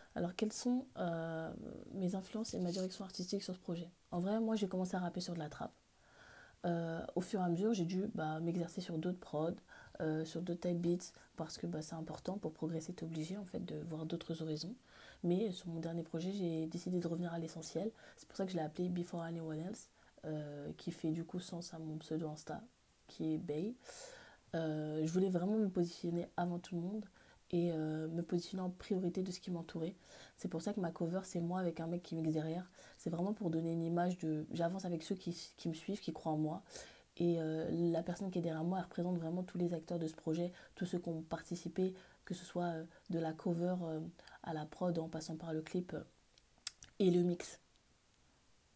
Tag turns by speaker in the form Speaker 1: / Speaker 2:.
Speaker 1: Alors, quelles sont mes influences et ma direction artistique sur ce projet? En vrai, moi, j'ai commencé à rapper sur de la trap. Au fur et à mesure, j'ai dû m'exercer sur d'autres prods, sur d'autres type beats, parce que c'est important pour progresser, t'es obligé en fait de voir d'autres horizons. Mais sur mon dernier projet, j'ai décidé de revenir à l'essentiel. C'est pour ça que je l'ai appelé Before Anyone Else, qui fait du coup sens à mon pseudo Insta, qui est Bay. Je voulais vraiment me positionner avant tout le monde et me positionner en priorité de ce qui m'entourait. C'est pour ça que ma cover, c'est moi avec un mec qui mixe derrière. C'est vraiment pour donner une image de... J'avance avec ceux qui me suivent, qui croient en moi. Et la personne qui est derrière moi, elle représente vraiment tous les acteurs de ce projet, tous ceux qui ont participé, que ce soit de la cover à la prod en passant par le clip et le mix.